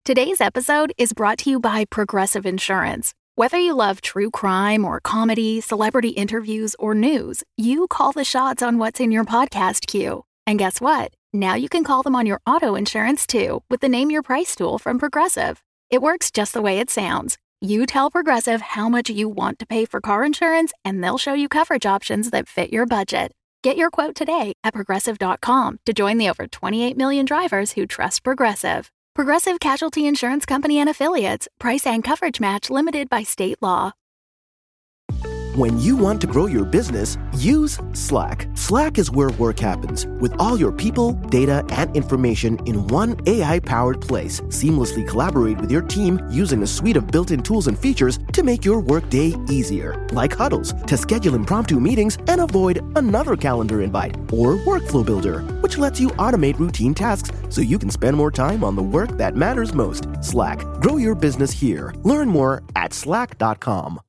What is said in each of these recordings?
Today's episode is brought to you by Progressive Insurance. Whether you love true crime or comedy, celebrity interviews, or news, you call the shots on what's in your podcast queue. And guess what? Now you can call them on your auto insurance too with the Name Your Price tool from Progressive. It works just the way it sounds. You tell Progressive how much you want to pay for car insurance, and they'll show you coverage options that fit your budget. Get your quote today at Progressive.com to join the over 28 million drivers who trust Progressive. Progressive Casualty Insurance Company and Affiliates. Price and coverage match limited by state law. When you want to grow your business, use Slack. Slack is where work happens, with all your people, data, and information in one AI-powered place. Seamlessly collaborate with your team using a suite of built-in tools and features to make your workday easier, like Huddles, to schedule impromptu meetings and avoid another calendar invite, or Workflow Builder, which lets you automate routine tasks so you can spend more time on the work that matters most. Slack. Grow your business here. Learn more at slack.com.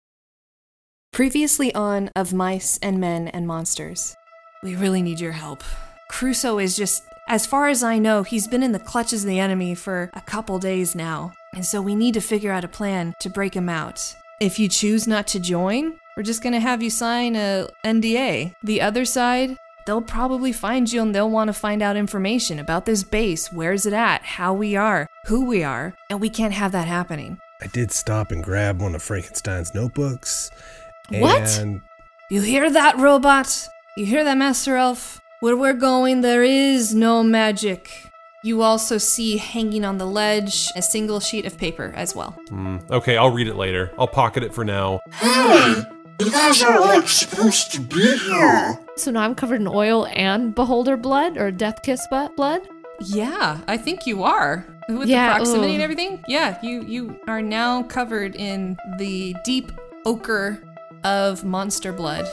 Previously on Of Mice and Men and Monsters. We really need your help. Crusoe is just, as far as I know, he's been in the clutches of the enemy for a couple days now. And so we need to figure out a plan to break him out. If you choose not to join, we're just gonna have you sign a NDA. The other side, they'll probably find you and they'll want to find out information about this base, where's it at, how we are, who we are, and we can't have that happening. I did stop and grab one of Frankenstein's notebooks. What? You hear that, robot? You hear that, Master Elf? Where we're going, there is no magic. You also see hanging on the ledge a single sheet of paper as well. Okay, I'll read it later. I'll pocket it for now. Hey, you guys are supposed to be here. So now I'm covered in oil and beholder blood or death kiss blood? Yeah, I think you are. With the proximity and everything. Yeah, you are now covered in the deep ochre of monster blood.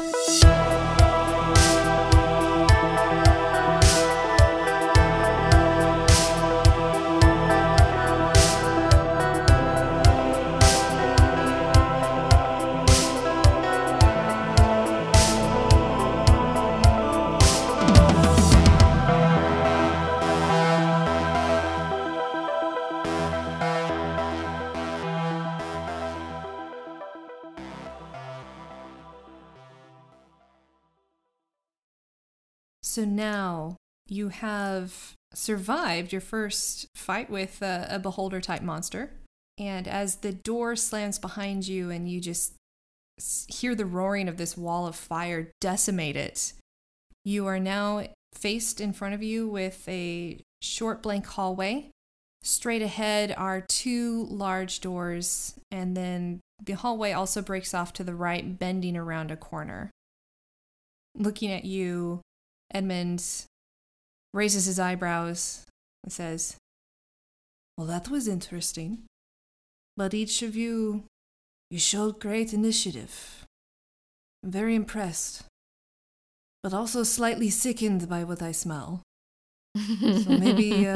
So now you have survived your first fight with a beholder type monster. And as the door slams behind you and you just hear the roaring of this wall of fire decimate it, you are now faced in front of you with a short blank hallway. Straight ahead are two large doors, and then the hallway also breaks off to the right, bending around a corner. Looking at you, Edmund raises his eyebrows and says, "Well, that was interesting. But each of you showed great initiative. I'm very impressed, but also slightly sickened by what I smell. So maybe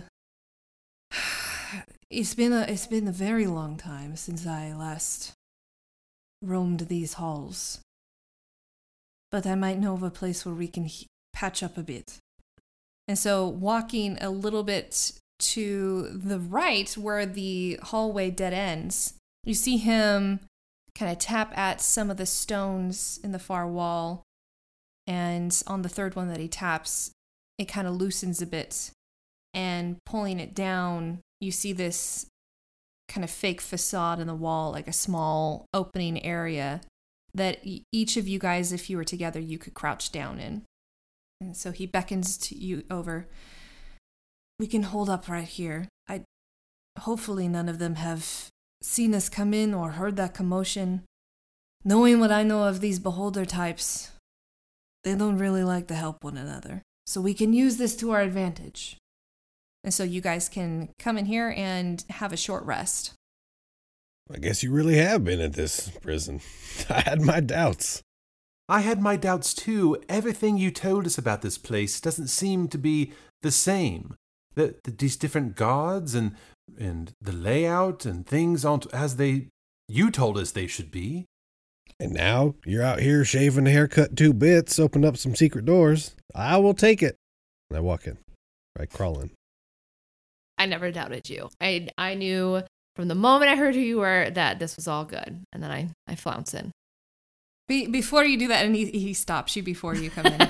it's been a very long time since I last roamed these halls. But I might know of a place where we can patch up a bit." And so walking a little bit to the right where the hallway dead ends, you see him kind of tap at some of the stones in the far wall. And on the third one that he taps, it kind of loosens a bit. And pulling it down, you see this kind of fake facade in the wall, like a small opening area that each of you guys, if you were together, you could crouch down in. And so he beckons to you over. "We can hold up right here. Hopefully none of them have seen us come in or heard that commotion. Knowing what I know of these beholder types, they don't really like to help one another. So we can use this to our advantage." And so you guys can come in here and have a short rest. I guess you really have been at this prison. I had my doubts. I had my doubts too. Everything you told us about this place doesn't seem to be the same. These different guards and the layout and things aren't as you told us they should be. And now you're out here shaving the haircut 2 bits, open up some secret doors. I will take it. And I walk in. I crawl in. I never doubted you. I knew from the moment I heard who you were that this was all good. And then I flounce in. Before you do that, and he stops you before you come in.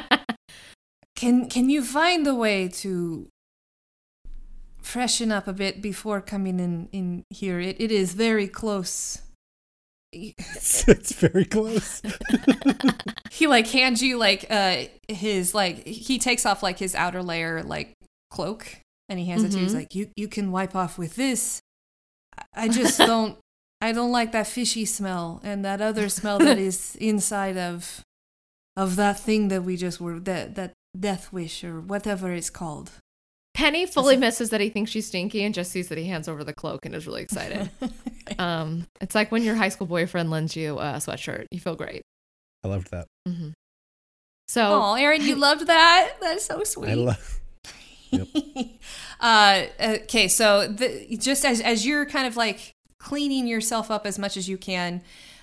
Can you find a way to freshen up a bit before coming in here? It is very close. It's very close. He hands you his he takes off his outer layer cloak, and he hands it to you. He's like, you can wipe off with this. I just don't like that fishy smell and that other smell that is inside of that thing that we just were, that death wish or whatever it's called. Penny fully misses that he thinks she's stinky and just sees that he hands over the cloak and is really excited. It's like when your high school boyfriend lends you a sweatshirt. You feel great. I loved that. Mm-hmm. So, oh, Aaron, you loved that? That's so sweet. I love. Yep. Okay, so just as you're kind of cleaning yourself up as much as you can,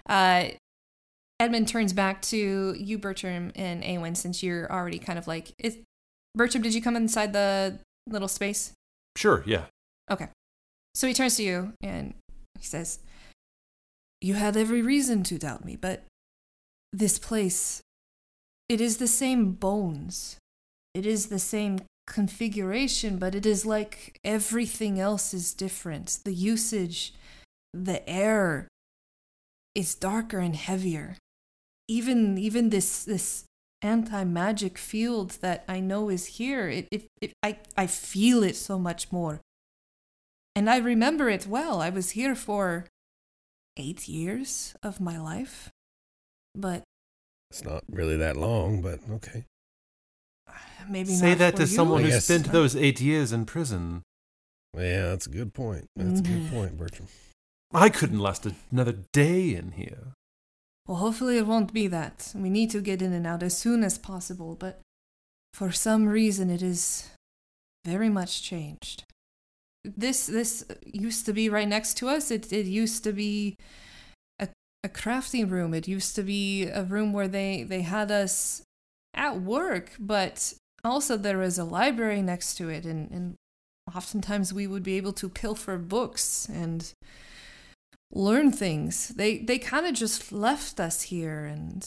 Edmund turns back to you, Bertram, and Awen, since you're already kind of Bertram, did you come inside the little space? Sure, yeah. Okay. So he turns to you and he says, you had every reason to doubt me, but this place, it is the same bones. It is the same configuration, but it is like everything else is different. The usage, the air is darker and heavier. Even this anti-magic field that I know is here, I feel it so much more. And I remember it well. I was here for 8 years of my life. But it's not really that long, but okay. Maybe say not that to you. someone who spent those 8 years in prison. Yeah, that's a good point. That's a good point, Bertram. I couldn't last another day in here. Well, hopefully it won't be that. We need to get in and out as soon as possible, but for some reason it is very much changed. This used to be right next to us. It used to be a crafting room. It used to be a room where they had us at work, but also there was a library next to it, and oftentimes we would be able to pilfer books and learn things. They kind of just left us here and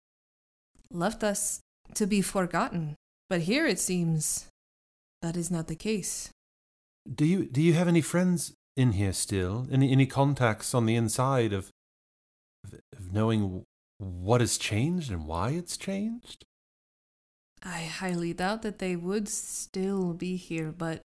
left us to be forgotten. But here it seems that is not the case. Do you have any friends in here still? Any contacts on the inside of knowing what has changed and why it's changed? I highly doubt that they would still be here, but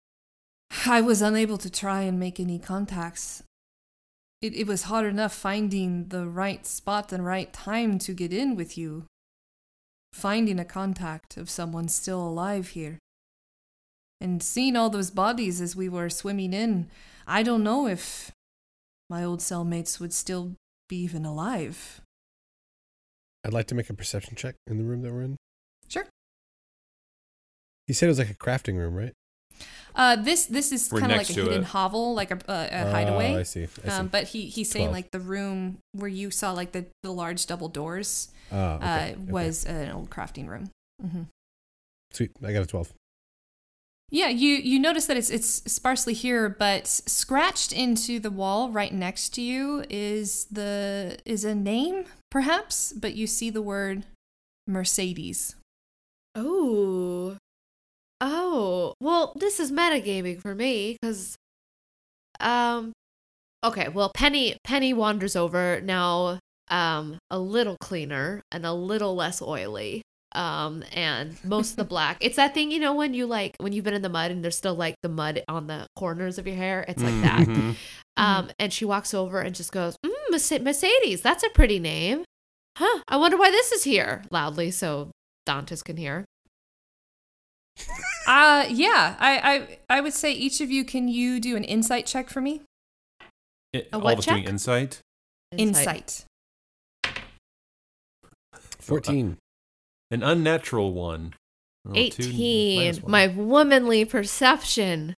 I was unable to try and make any contacts. It was hard enough finding the right spot and right time to get in with you. Finding a contact of someone still alive here. And seeing all those bodies as we were swimming in, I don't know if my old cellmates would still be even alive. I'd like to make a perception check in the room that we're in. Sure. You said it was like a crafting room, right? This is kind of like a hidden hovel, like a hideaway. I see. But he's saying the room where you saw the large double doors was an old crafting room. Mm-hmm. Sweet, I got a 12. Yeah, you notice that it's sparsely here, but scratched into the wall right next to you is a name, perhaps, but you see the word Mercedes. Oh, well, this is metagaming for me, because, okay, well, Penny wanders over, now, a little cleaner and a little less oily, and most of the black. It's that thing, when you've been in the mud and there's still, the mud on the corners of your hair, it's like that. Mm-hmm. And she walks over and just goes, Mercedes, that's a pretty name. Huh, I wonder why this is here, loudly, so Dantes can hear. Yeah, I would say each of you, can you do an insight check for me? All of us doing insight? Insight. 14. An unnatural one. 18. My womanly perception.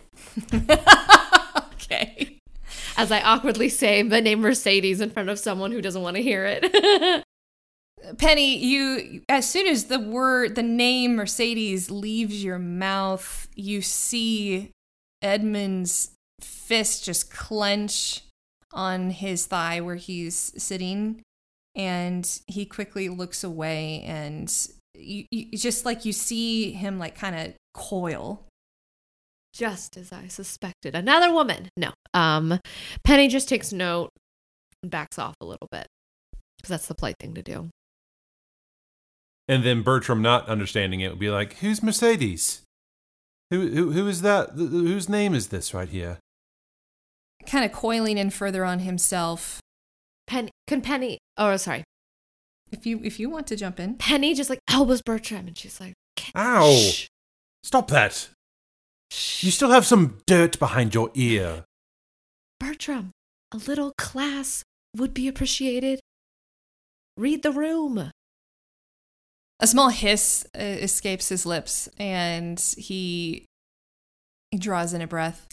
Okay. As I awkwardly say the name Mercedes in front of someone who doesn't want to hear it. Penny, you as soon as the name Mercedes leaves your mouth, you see Edmund's fist just clench on his thigh where he's sitting, and he quickly looks away, and you just like you see him like kind of coil. Just as I suspected. Another woman. No. Penny just takes note and backs off a little bit, because that's the polite thing to do. And then Bertram, not understanding it, would be like, "Who's Mercedes? Who is that? Whose name is this right here?" Kind of coiling in further on himself. Penny? Oh, sorry. If you want to jump in, Penny just like elbows Bertram, and she's like, "Ow! Shh. Stop that! You still have some dirt behind your ear." Bertram, a little class would be appreciated. Read the room." a small hiss escapes his lips, and he draws in a breath.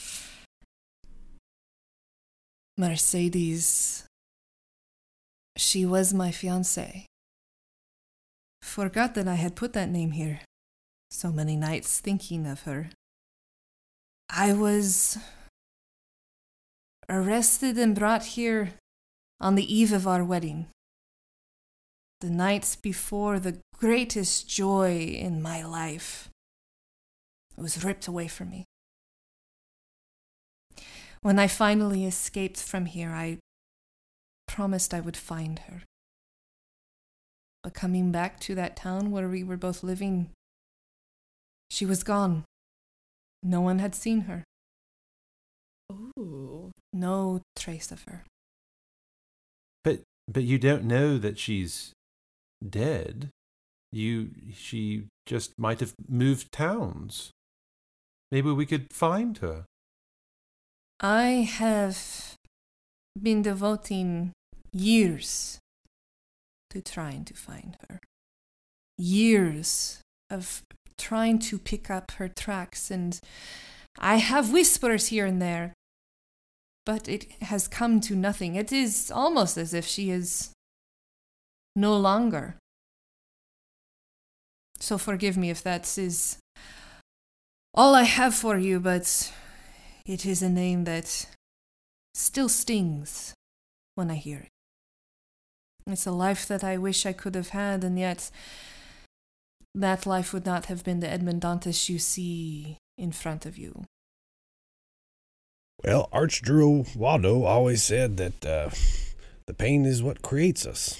Mercedes. She was my fiancée. Forgot that I had put that name here. So many nights thinking of her. I was arrested and brought here on the eve of our wedding. The night before the greatest joy in my life was ripped away from me. When I finally escaped from here, I promised I would find her. But coming back to that town where we were both living, she was gone. No one had seen her. Ooh. No trace of her. But you don't know that she's dead. She just might have moved towns. Maybe we could find her. I have been devoting years to trying to find her. Years of trying to pick up her tracks, and I have whispers here and there, but it has come to nothing. It is almost as if she is no longer. So forgive me if that is all I have for you, but it is a name that still stings when I hear it. It's a life that I wish I could have had, and yet that life would not have been the Edmund Dantes you see in front of you. Well, Archdruid Waldo always said that the pain is what creates us.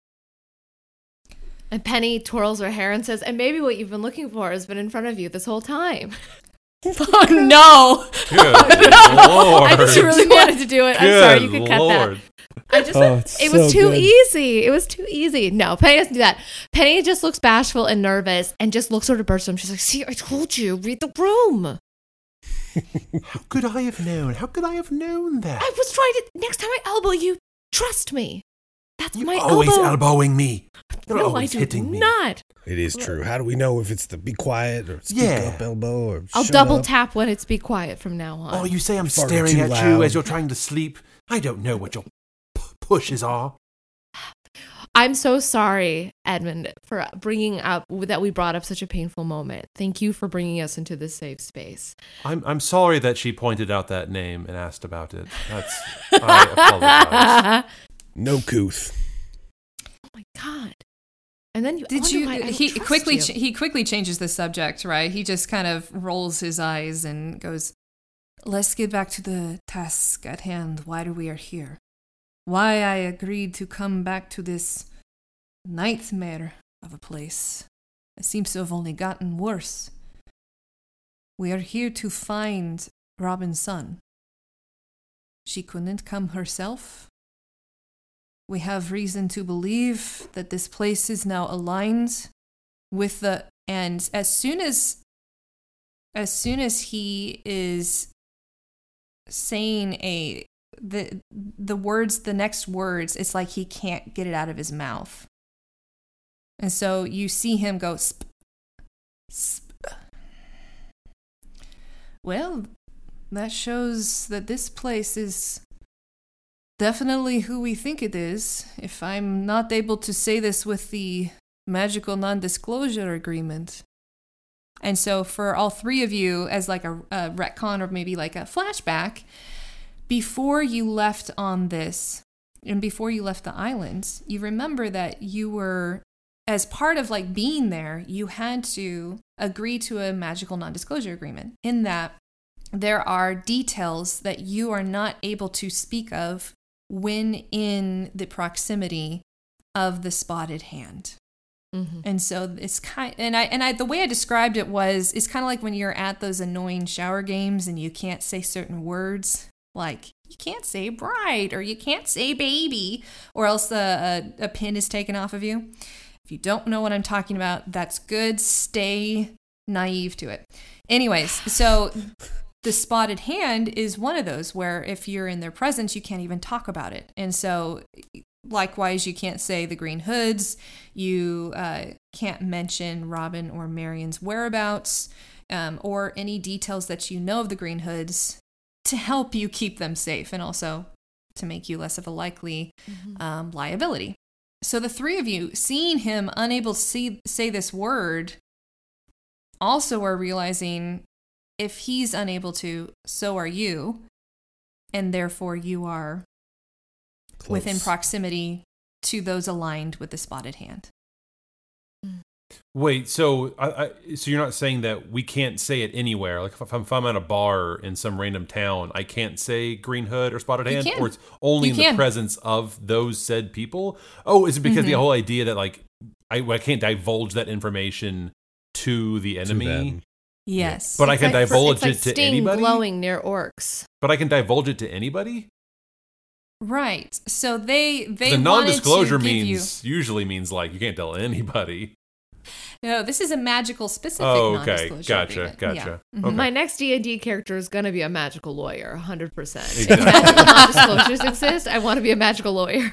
And Penny twirls her hair and says, and maybe what you've been looking for has been in front of you this whole time. Oh, no! Good Lord. I just really wanted to do it. I'm sorry, you could cut that. It was too easy. It was too easy. No, Penny doesn't do that. Penny just looks bashful and nervous and just looks over to Bertram. She's like, see, I told you, read the room. How could I have known? How could I have known that? I was trying to, next time I elbow you, trust me. That's You're my always elbow. elbowing me. You're No, always I do hitting me. not. It is true. How do we know if it's the be quiet or speak up elbow or I'll shut double up? tap when it's be quiet from now on. Oh, you say I'm Farting staring too at loud. you as you're trying to sleep? I don't know what your pushes are. I'm so sorry, Edmund, for bringing up that we brought up such a painful moment. Thank you for bringing us into this safe space. I'm sorry that she pointed out that name and asked about it. I apologize. No couth. Oh my God. And then He quickly changes the subject, right? He just kind of rolls his eyes and goes, let's get back to the task at hand. Why we are here. Why I agreed to come back to this nightmare of a place. It seems to have only gotten worse. We are here to find Robin's son. She couldn't come herself. We have reason to believe that this place is now aligned with the... And as soon as he is saying the next words, it's like he can't get it out of his mouth. And so you see him go, sp, sp. Well, that shows that this place is definitely who we think it is. If I'm not able to say this with the magical non-disclosure agreement. And so for all three of you, as like a retcon or maybe like a flashback, before you left on this and before you left the island, you remember that you were, as part of like being there, you had to agree to a magical non-disclosure agreement in that there are details that you are not able to speak of when in the proximity of the spotted hand. Mm-hmm. And so it's the way I described it was, it's kind of like when you're at those annoying shower games and you can't say certain words, like you can't say bride or you can't say baby, or else a pin is taken off of you. If you don't know what I'm talking about, that's good. Stay naive to it. Anyways, so the spotted hand is one of those where if you're in their presence, you can't even talk about it. And so likewise, you can't say the Green Hoods. You can't mention Robin or Marion's whereabouts or any details that you know of the Green Hoods to help you keep them safe and also to make you less of a likely liability. So the three of you, seeing him unable to say this word, also are realizing if he's unable to, so are you, and therefore you are close, within proximity to those aligned with the spotted hand. Wait, so so you're not saying that we can't say it anywhere? Like if I'm at a bar in some random town, I can't say Green Hood or Spotted Hand, or it's only in the presence of those said people? Oh, is it because the whole idea that like I can't divulge that information to the enemy? Yes, but I can divulge it to anybody. Glowing near orcs, but I can divulge it to anybody. Right. So they the non-disclosure usually means like you can't tell anybody. No, this is a magical specific non-disclosure. Gotcha. Yeah. Okay. My next D&D character is going to be a magical lawyer, 100%. Exactly. If magical non-disclosures exist, I want to be a magical lawyer.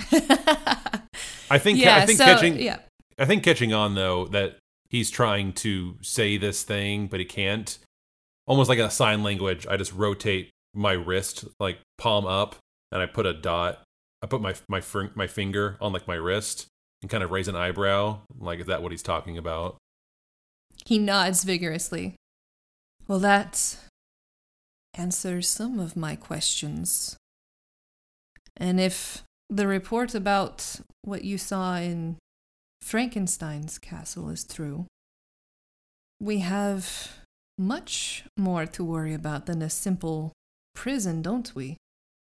I think catching on though that he's trying to say this thing, but he can't. Almost like a sign language, I just rotate my wrist, like palm up, and I put a dot. I put my finger on like my wrist and kind of raise an eyebrow. Like, is that what he's talking about? He nods vigorously. Well, that answers some of my questions. And if the report about what you saw in Frankenstein's castle is true, we have much more to worry about than a simple prison, don't we?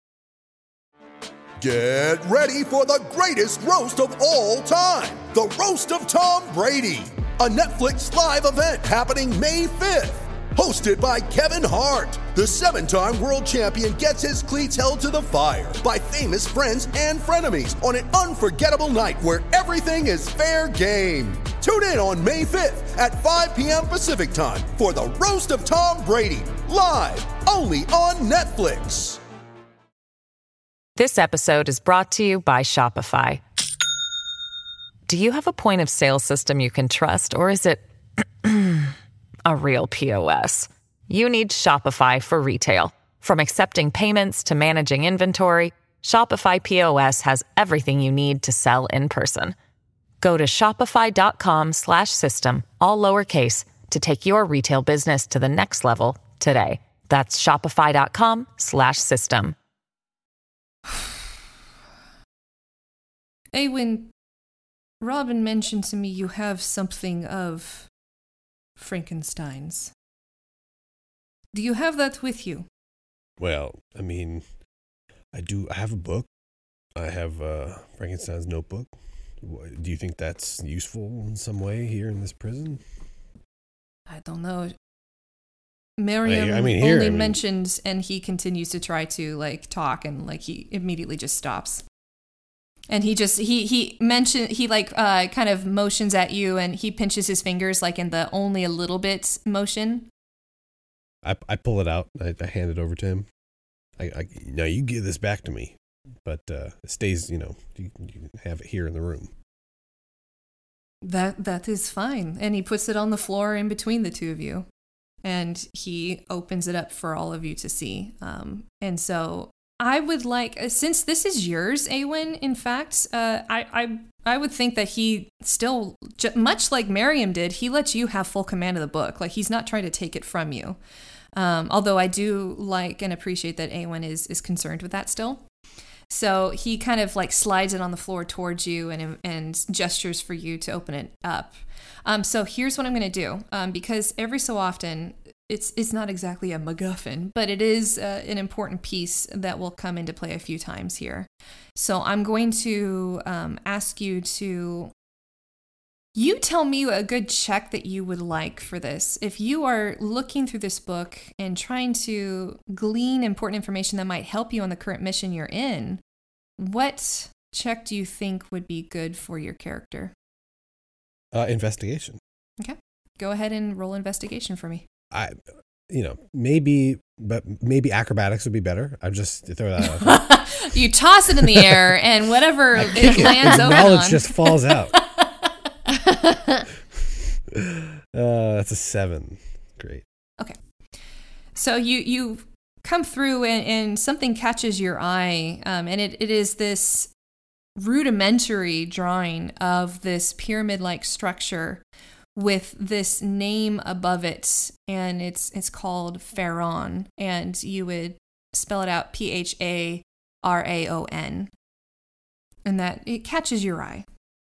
Get ready for the greatest roast of all time, the Roast of Tom Brady, a Netflix live event happening May 5th. Hosted by Kevin Hart, the 7-time world champion gets his cleats held to the fire by famous friends and frenemies on an unforgettable night where everything is fair game. Tune in on May 5th at 5 p.m. Pacific time for the Roast of Tom Brady, live only on Netflix. This episode is brought to you by Shopify. Do you have a point of sale system you can trust, or is it a real POS? You need Shopify for retail. From accepting payments to managing inventory, Shopify POS has everything you need to sell in person. Go to shopify.com/system, all lowercase, to take your retail business to the next level today. That's shopify.com/system. Awen, Robin mentioned to me you have something of Frankenstein's. Do you have that with you? Well, I mean, I do. I have a book. I have Frankenstein's notebook. Do you think that's useful in some way here in this prison? I don't know. Miriam mentions, and he continues to try to like talk, and like he immediately just stops. And he kind of motions at you, and he pinches his fingers like in the only a little bit motion. I pull it out. I hand it over to him. Now you give this back to me, but it stays. You have it here in the room. That is fine. And he puts it on the floor in between the two of you, and he opens it up for all of you to see. And so I would like, since this is yours, Awen, in fact, I would think that he still, much like Miriam did, he lets you have full command of the book. Like, he's not trying to take it from you. Although I do like and appreciate that Awen is concerned with that still. So he kind of like slides it on the floor towards you and gestures for you to open it up. So here's what I'm going to do. Because every so often, it's not exactly a MacGuffin, but it is an important piece that will come into play a few times here. So I'm going to ask you to... You tell me a good check that you would like for this. If you are looking through this book and trying to glean important information that might help you on the current mission you're in, what check do you think would be good for your character? Investigation. Okay. Go ahead and roll investigation for me. Maybe acrobatics would be better. I just throw that out. You toss it in the air and whatever it lands over knowledge on. just falls out. That's a 7. Great. Okay. So you come through and something catches your eye, and it is this rudimentary drawing of this pyramid-like structure with this name above it, and it's called Pharaon, and you would spell it out Pharaon, and that it catches your eye.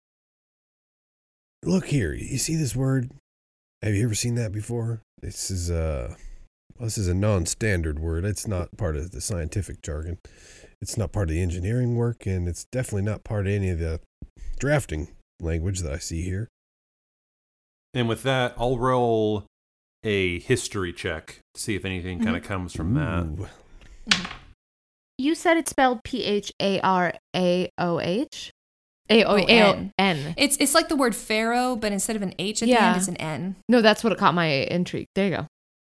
Look here, you see this word? Have you ever seen that before? This is a non-standard word. It's not part of the scientific jargon. It's not part of the engineering work, and it's definitely not part of any of the drafting language that I see here. And with that, I'll roll a history check to see if anything kind of comes from that. You said it's spelled Pharaoh? A-O-N. A-O-N. It's like the word pharaoh, but instead of an H at the end, it's an N. No, that's what caught my intrigue. There you go.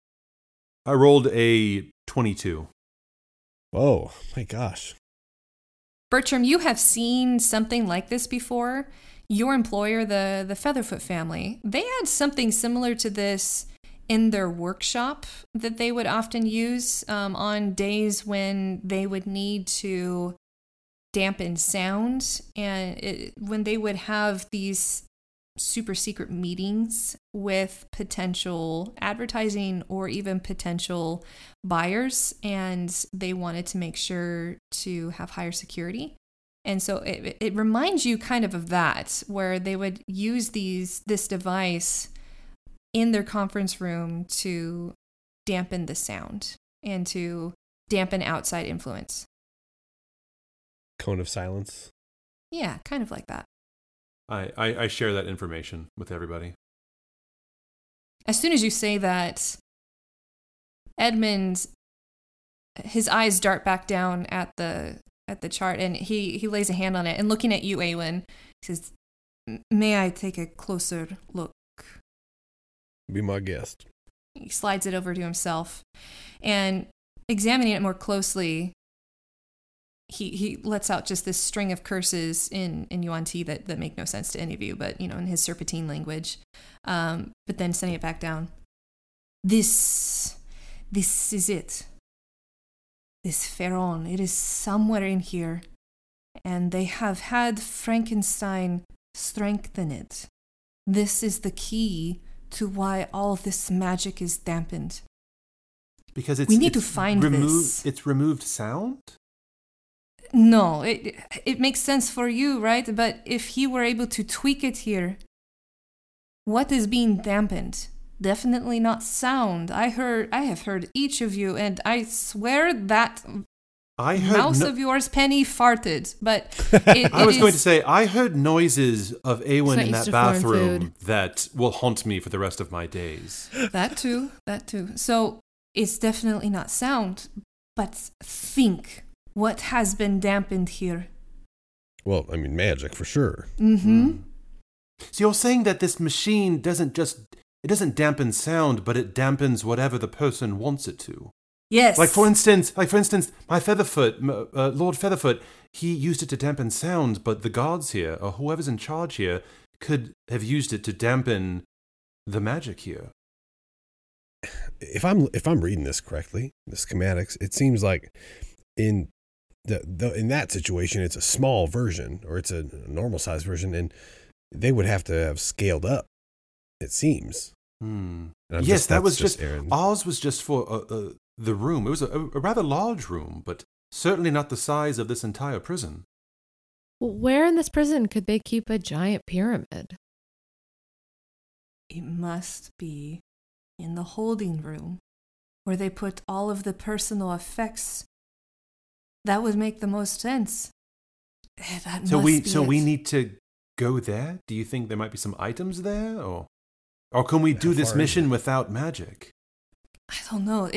I rolled a 22. Oh, my gosh. Bertram, you have seen something like this before. Your employer, the Featherfoot family, they had something similar to this in their workshop that they would often use on days when they would need to dampen sound, and when they would have these super secret meetings with potential advertising or even potential buyers, and they wanted to make sure to have higher security. And so it reminds you kind of that, where they would use this device in their conference room to dampen the sound and to dampen outside influence. Cone of silence. Yeah, kind of like that. I share that information with everybody. As soon as you say that, Edmund, his eyes dart back down at the chart, and he lays a hand on it, and looking at you, Awen, he says, "May I take a closer look?" Be my guest. He slides it over to himself, and examining it more closely, he lets out just this string of curses in Yuan-Ti that make no sense to any of you, but in his Serpentine language. But then sending it back down. This is it. This Pharaon, it is somewhere in here, and they have had Frankenstein strengthen it. This is the key to why all this magic is dampened. Because we need to find this. It's removed sound? No, it makes sense for you, right? But if he were able to tweak it here, what is being dampened? Definitely not sound. I have heard each of you, and I swear that mouse of yours, Penny, farted. But I was going to say, I heard noises of Awen in that bathroom that will haunt me for the rest of my days. That too. So it's definitely not sound, but think. What has been dampened here? Well, I mean, magic for sure. Mm-hmm. So you're saying that this machine doesn't dampen sound, but it dampens whatever the person wants it to. Yes. Like for instance, my Featherfoot, Lord Featherfoot, he used it to dampen sound, but the guards here, or whoever's in charge here, could have used it to dampen the magic here. If I'm reading this correctly, the schematics, it seems like in in that situation, it's a small version, or it's a normal size version, and they would have to have scaled up, it seems. Yes, that was just ours was just for the room. It was a rather large room, but certainly not the size of this entire prison. Well, where in this prison could they keep a giant pyramid? It must be in the holding room, where they put all of the personal effects. That would make the most sense. So we need to go there? Do you think there might be some items there, or can we do this mission without magic? I don't know.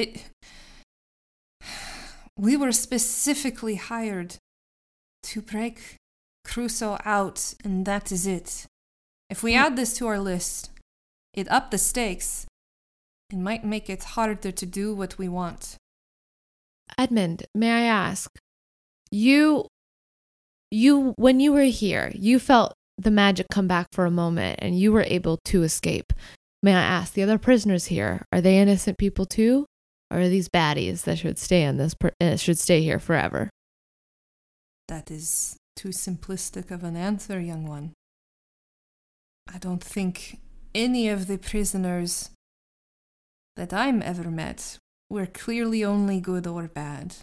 We were specifically hired to break Crusoe out, and that is it. If we add this to our list, it upped the stakes. It might make it harder to do what we want. Edmund, may I ask, you when you were here, you felt the magic come back for a moment and you were able to escape. May I ask, the other prisoners here, are they innocent people too? Or are these baddies that should stay here forever? That is too simplistic of an answer, young one. I don't think any of the prisoners that I'm ever met were clearly only good or bad.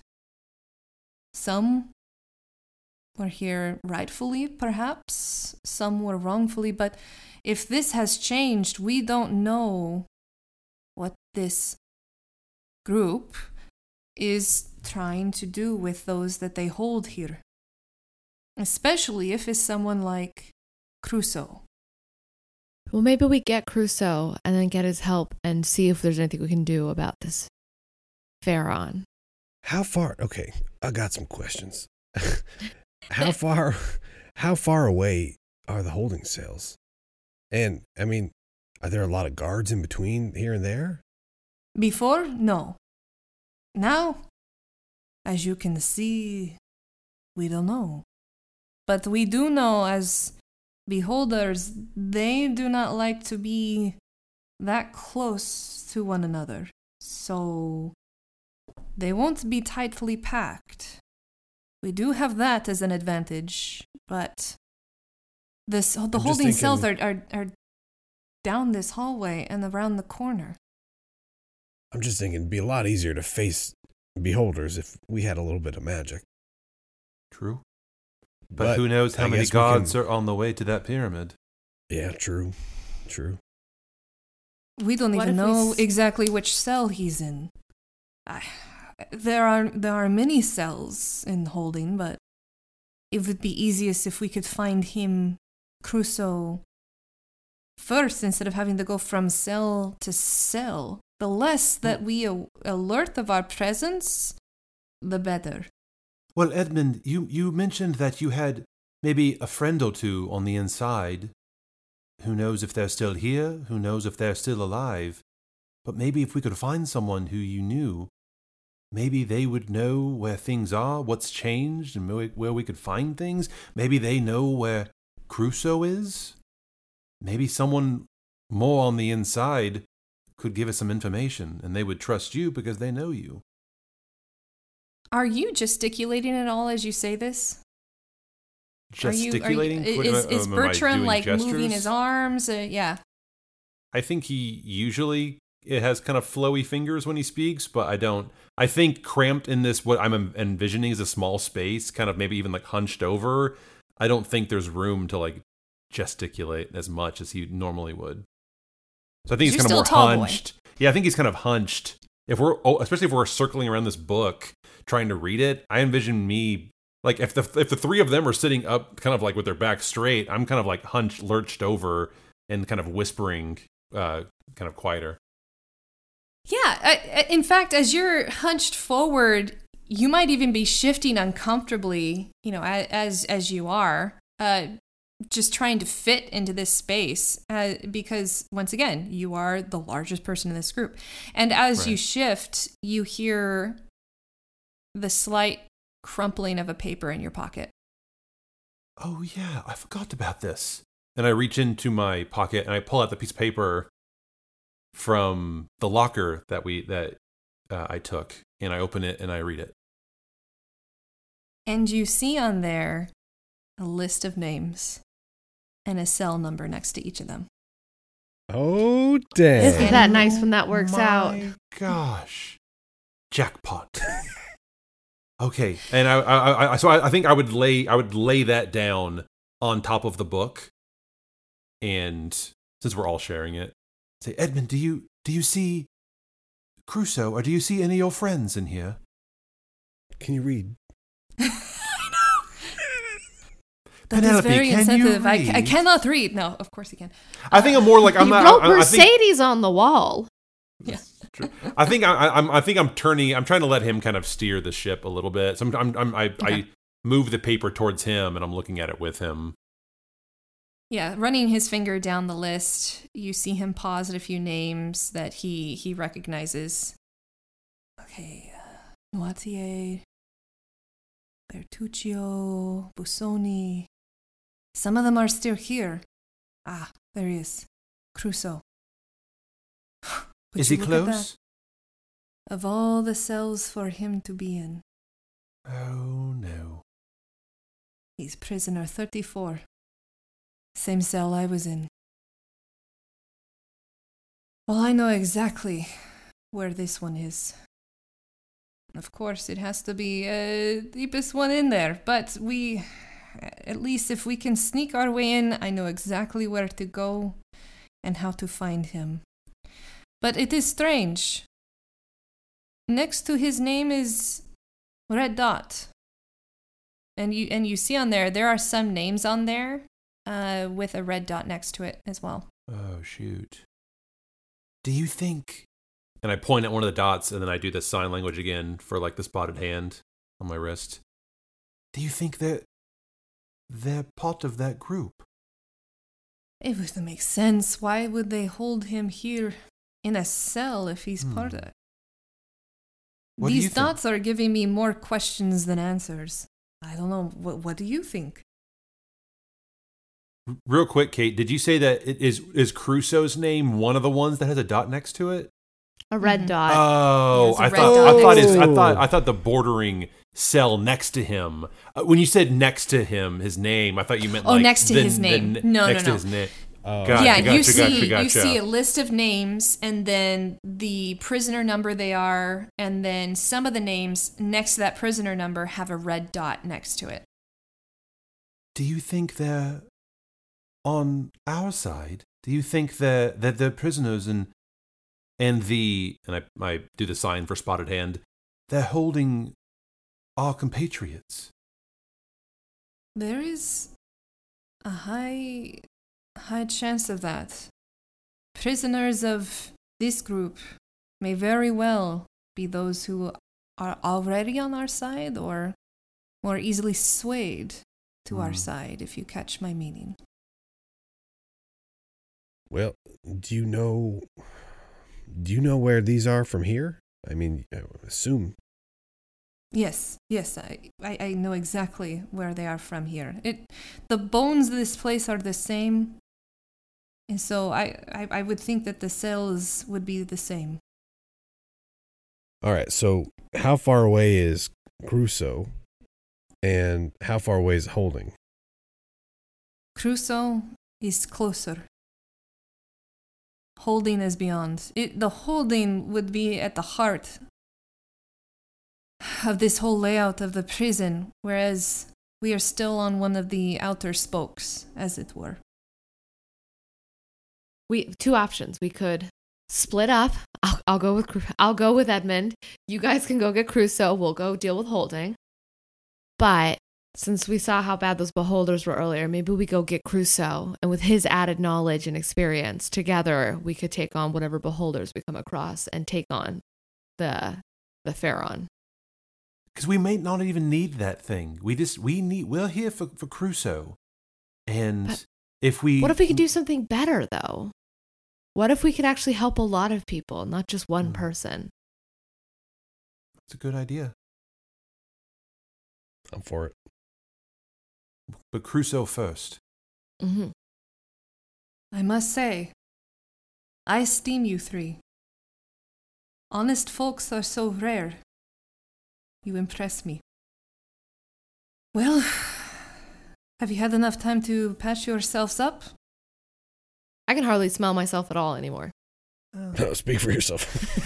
Some were here rightfully, perhaps. Some were wrongfully, but if this has changed, we don't know what this group is trying to do with those that they hold here. Especially if it's someone like Crusoe. Well, maybe we get Crusoe and then get his help and see if there's anything we can do about this Pharaon. How far? Okay, I got some questions. How far away are the holding cells? And, I mean, are there a lot of guards in between here and there? Before, no. Now, as you can see, we don't know. But we do know as beholders, they do not like to be that close to one another. So they won't be tightly packed. We do have that as an advantage, but the holding cells are down this hallway and around the corner. I'm just thinking it'd be a lot easier to face beholders if we had a little bit of magic. True. But who knows how many gods are on the way to that pyramid? Yeah, true. We don't even know exactly which cell he's in. There are many cells in holding, but it would be easiest if we could find him, Crusoe, first instead of having to go from cell to cell. The less that we alert of our presence, the better. Well, Edmund, you mentioned that you had maybe a friend or two on the inside. Who knows if they're still here? Who knows if they're still alive? But maybe if we could find someone who you knew, maybe they would know where things are, what's changed, and where we could find things. Maybe they know where Crusoe is. Maybe someone more on the inside could give us some information, and they would trust you because they know you. Are you gesticulating at all as you say this? Gesticulating? Is Bertram like gestures? moving his arms? Yeah. I think he usually has kind of flowy fingers when he speaks, but I don't. I think cramped in this, what I'm envisioning is a small space, kind of maybe even like hunched over. I don't think there's room to like gesticulate as much as he normally would. So I think he's kind of more hunched. Yeah, I think he's kind of hunched. Especially if we're circling around this book trying to read it, I envision me like if the three of them are sitting up, kind of like with their back straight, I'm kind of like lurched over and kind of whispering, kind of quieter. Yeah, in fact, as you're hunched forward, you might even be shifting uncomfortably, as you are, just trying to fit into this space, because, once again, you are the largest person in this group. And as you shift, you hear the slight crumpling of a paper in your pocket. Oh, yeah, I forgot about this. And I reach into my pocket and I pull out the piece of paper from the locker that I took, and I open it and I read it. And you see on there a list of names and a cell number next to each of them. Oh, dang. Isn't that nice when that works out? My gosh. Jackpot. Okay, and I think I would lay that down on top of the book, and since we're all sharing it, say, Edmund, do you see Crusoe, or do you see any of your friends in here? Can you read? That is very insensitive. I cannot read. No, of course you can. I think I'm more like I'm he not. wrote I think, Mercedes on the wall. Yeah. I think I'm turning. I'm trying to let him kind of steer the ship a little bit. So I move the paper towards him, and I'm looking at it with him. Yeah, running his finger down the list, you see him pause at a few names that he recognizes. Okay, Noirtier, Bertuccio, Busoni. Some of them are still here. Ah, there he is. Crusoe. Is he close? Of all the cells for him to be in. Oh, no. He's prisoner 34. Same cell I was in. Well, I know exactly where this one is. Of course, it has to be the deepest one in there, but at least if we can sneak our way in, I know exactly where to go and how to find him. But it is strange. Next to his name is Red Dot. And you see on there are some names on there with a red dot next to it as well. Oh, shoot. Do you think... And I point at one of the dots, and then I do the sign language again for like the spotted hand on my wrist. Do you think that they're part of that group? It would make sense. Why would they hold him here in a cell if he's part of it? These dots are giving me more questions than answers. I don't know. What do you think? Real quick, Kate, did you say that is Crusoe's name one of the ones that has a dot next to it? A red dot. Oh, Yeah, I thought the bordering cell next to him. When you said next to him, his name, I thought you meant next to his name. No. To his name. Gotcha. You see a list of names, and then the prisoner number they are, and then some of the names next to that prisoner number have a red dot next to it. Do you think they're on our side? Do you think that they're prisoners and I do the sign for spotted hand, they're holding our compatriots? There is a high chance of that. Prisoners of this group may very well be those who are already on our side or more easily swayed to our side, if you catch my meaning. Well, do you know where these are from here? I mean, I assume. Yes, I know exactly where they are from here. The bones of this place are the same, and so I would think that the cells would be the same. All right, so how far away is Crusoe, and how far away is Holding? Crusoe is closer. Holding is beyond. The Holding would be at the heart of this whole layout of the prison, whereas we are still on one of the outer spokes, as it were. Two options. We could split up. I'll go with Edmund. You guys can go get Crusoe. We'll go deal with Holding. But since we saw how bad those beholders were earlier, maybe we go get Crusoe, and with his added knowledge and experience, together we could take on whatever beholders we come across and take on the Pharaon. Because we may not even need that thing. We're here for Crusoe. And but what if we could do something better, though? What if we could actually help a lot of people, not just one person? That's a good idea. I'm for it. But Crusoe first. Mm-hmm. I must say, I esteem you three. Honest folks are so rare. You impress me. Well, have you had enough time to patch yourselves up? I can hardly smell myself at all anymore. No, speak for yourself.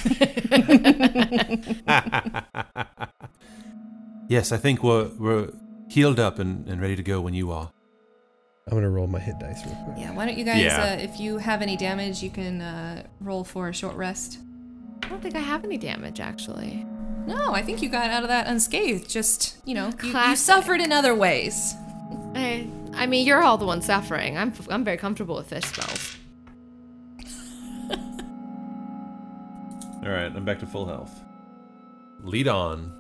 Yes, I think we're healed up and ready to go when you are. I'm going to roll my hit dice real quick. Yeah, why don't you guys, Yeah. if you have any damage, you can roll for a short rest. I don't think I have any damage, actually. No, I think you got out of that unscathed. Just, you Classic. suffered in other ways. I mean, you're all the one suffering. I'm very comfortable with fish spells. All right, I'm back to full health. Lead on.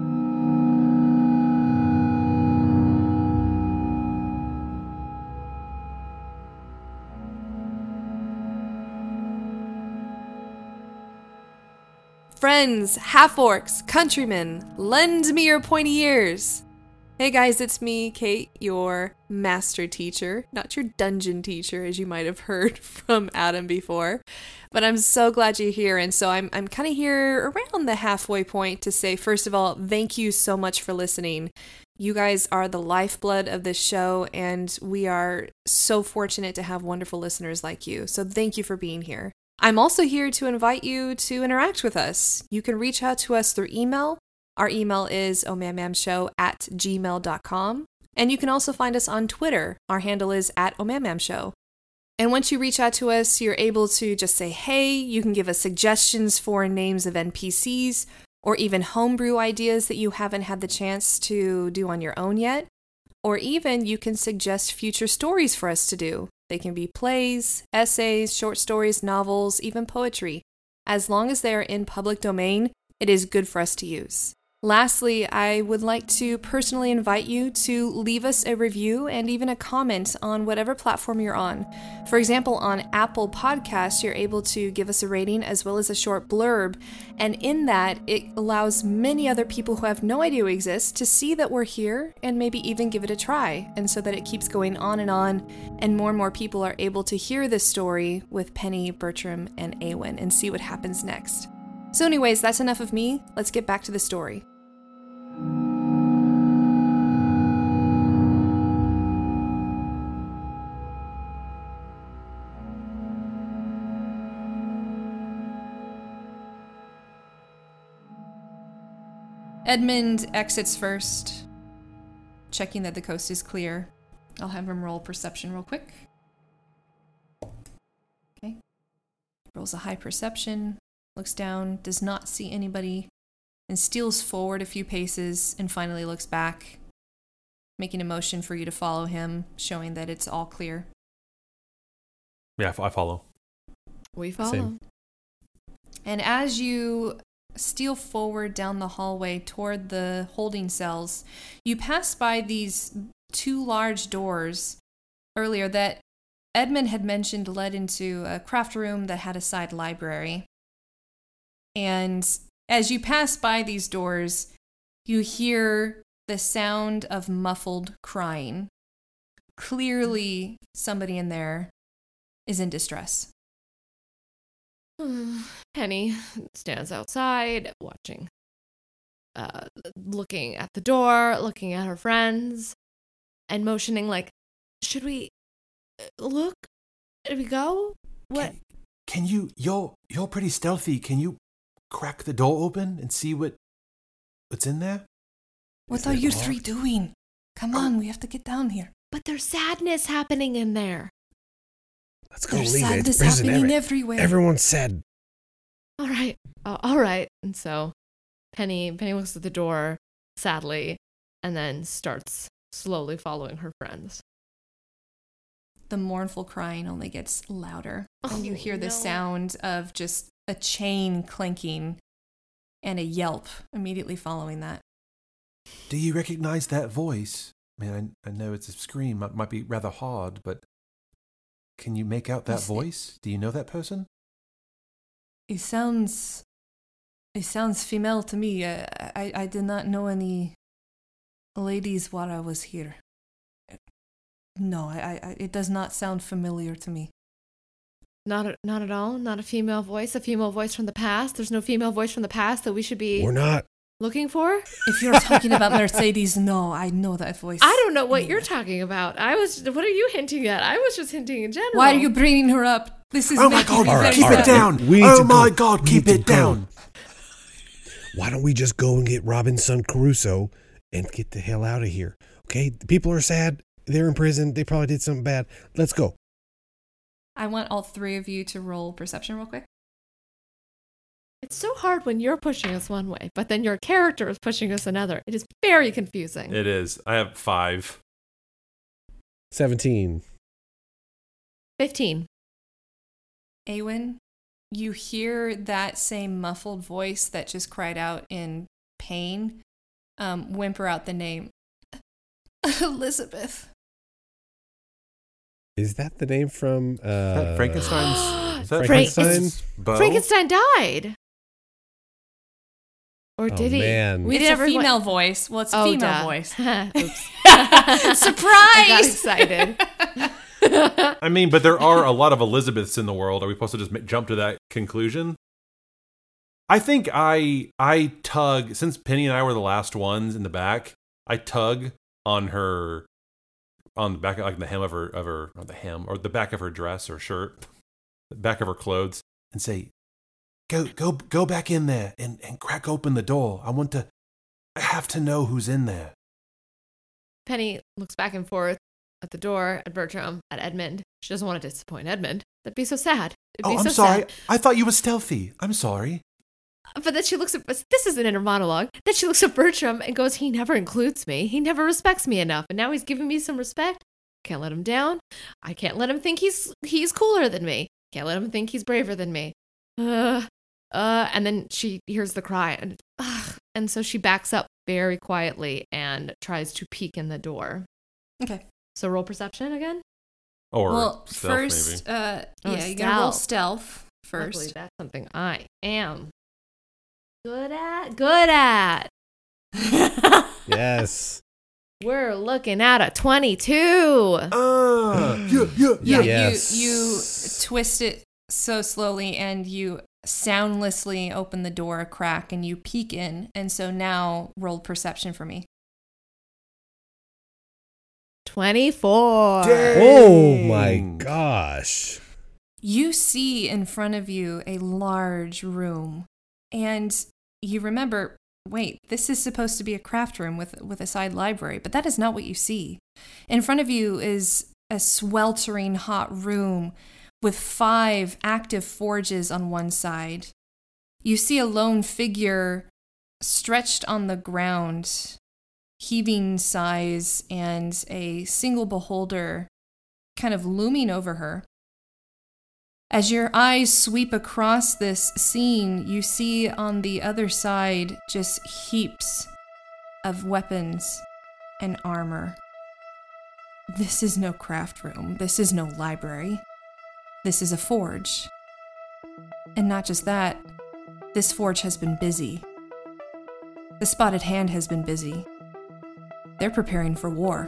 Friends, half-orcs, countrymen, lend me your pointy ears. Hey guys, it's me, Kate, your master teacher, not your dungeon teacher, as you might have heard from Adam before. But I'm so glad you're here, and so I'm kind of here around the halfway point to say, first of all, thank you so much for listening. You guys are the lifeblood of this show, and we are so fortunate to have wonderful listeners like you. So thank you for being here. I'm also here to invite you to interact with us. You can reach out to us through email. Our email is omamamshow@gmail.com. And you can also find us on Twitter. Our handle is @omamamshow. And once you reach out to us, you're able to just say, hey, you can give us suggestions for names of NPCs, or even homebrew ideas that you haven't had the chance to do on your own yet. Or even you can suggest future stories for us to do. They can be plays, essays, short stories, novels, even poetry. As long as they are in public domain, it is good for us to use. Lastly, I would like to personally invite you to leave us a review and even a comment on whatever platform you're on. For example, on Apple Podcasts, you're able to give us a rating as well as a short blurb. And in that, it allows many other people who have no idea we exist to see that we're here and maybe even give it a try. And so that it keeps going on, and more people are able to hear this story with Penny, Bertram, and Awen and see what happens next. So anyways, that's enough of me. Let's get back to the story. Edmund exits first, checking that the coast is clear. I'll have him roll perception real quick. Okay. Rolls a high perception, looks down, does not see anybody, and steals forward a few paces and finally looks back, making a motion for you to follow him, showing that it's all clear. Yeah, I follow. We follow. Same. And as you steal forward down the hallway toward the holding cells, you pass by these two large doors earlier that Edmund had mentioned led into a craft room that had a side library. And as you pass by these doors, you hear the sound of muffled crying. Clearly, somebody in there is in distress. Penny stands outside, watching, looking at the door, looking at her friends, and motioning like, should we look? Should we go? What? Can you, you're pretty stealthy. Can you crack the door open and see what's in there? What are you three doing? Come on, we have to get down here. But there's sadness happening in there. Let's go There's leave it. sadness It's prison. happening everywhere. Everyone's sad. All right. All right. And so Penny looks at the door sadly and then starts slowly following her friends. The mournful crying only gets louder, and you hear the no. sound of just a chain clanking and a yelp immediately following that. Do you recognize that voice? I mean, I know it's a scream. It might be rather hard, but can you make out that voice? Do you know that person? It sounds female to me. I did not know any ladies while I was here. No, it does not sound familiar to me. Not at all. Not a female voice. A female voice from the past. There's no female voice from the past that we should be. We're not looking for? If you're talking about Mercedes, no, I know that voice. I don't know what you're talking about. What are you hinting at? I was just hinting in general. Why are you bringing her up? This is Oh my God, keep it down. Oh my God, keep it down. Why don't we just go and get Robinson Crusoe and get the hell out of here? Okay, the people are sad. They're in prison. They probably did something bad. Let's go. I want all three of you to roll perception real quick. It's so hard when you're pushing us one way, but then your character is pushing us another. It is very confusing. It is. I have 5. 17. 15. Awen, you hear that same muffled voice that just cried out in pain whimper out the name Elizabeth. Is that the name from Frankenstein's? Is that Frankenstein? Frankenstein died. Or did he? Man. It's a female voice. Well, it's a female duh. voice. Surprise! I got excited. I mean, but there are a lot of Elizabeths in the world. Are we supposed to just jump to that conclusion? I think I tug, since Penny and I were the last ones in the back, I tug on her, on the back, like the hem of her, or the hem, or the back of her dress or shirt, the back of her clothes, and say, Go back in there and crack open the door. I have to know who's in there. Penny looks back and forth at the door, at Bertram, at Edmund. She doesn't want to disappoint Edmund. That'd be so sad. I'm sorry. I thought you were stealthy. I'm sorry. But then she looks at, this is an inner monologue. Then she looks at Bertram and goes, he never includes me. He never respects me enough. And now he's giving me some respect. Can't let him down. I can't let him think he's cooler than me. Can't let him think he's braver than me. And then she hears the cry and so she backs up very quietly and tries to peek in the door. Okay. So roll perception again? Or stealth, first, maybe. you gotta roll stealth first. Luckily, that's something I am good at. Yes. We're looking at a 22. Yes. You twist it so slowly and you soundlessly open the door a crack and you peek in. And so now roll perception for me. 24. Dang. Oh my gosh. You see in front of you a large room. And you remember, wait, this is supposed to be a craft room with a side library, but that is not what you see. In front of you is a sweltering hot room with 5 active forges on one side. You see a lone figure stretched on the ground, heaving sighs, and a single beholder kind of looming over her. As your eyes sweep across this scene, you see on the other side just heaps of weapons and armor. This is no craft room. This is no library. This is a forge. And not just that, this forge has been busy. The Spotted Hand has been busy. They're preparing for war.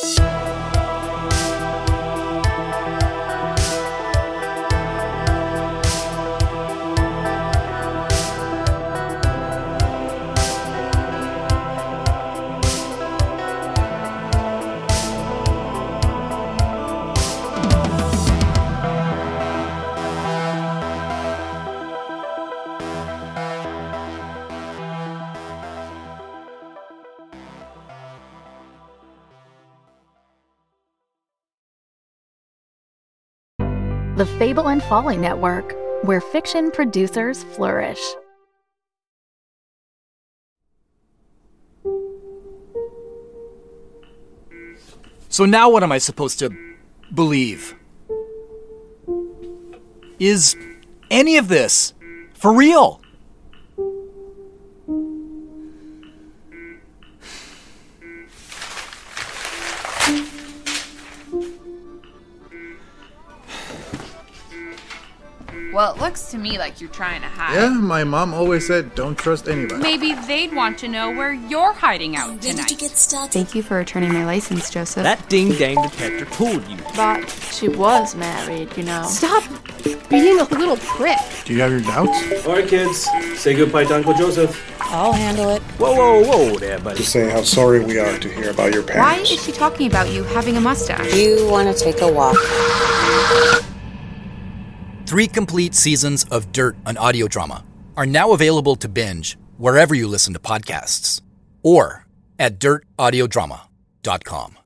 The Fable and Folly Network, where fiction producers flourish. So now what am I supposed to believe? Is any of this for real? Well, it looks to me like you're trying to hide. Yeah, my mom always said don't trust anybody. Maybe they'd want to know where you're hiding out tonight. Did you get started? Thank you for returning my license, Joseph. That ding-dang detector told you. But she was married, you know. Stop being a little prick. Do you have your doubts? All right, kids. Say goodbye to Uncle Joseph. I'll handle it. Whoa there, buddy. Just saying how sorry we are to hear about your Why parents. is she talking about you having a mustache? You want to take a walk. 3 complete seasons of Dirt, an audio drama, are now available to binge wherever you listen to podcasts or at dirtaudiodrama.com.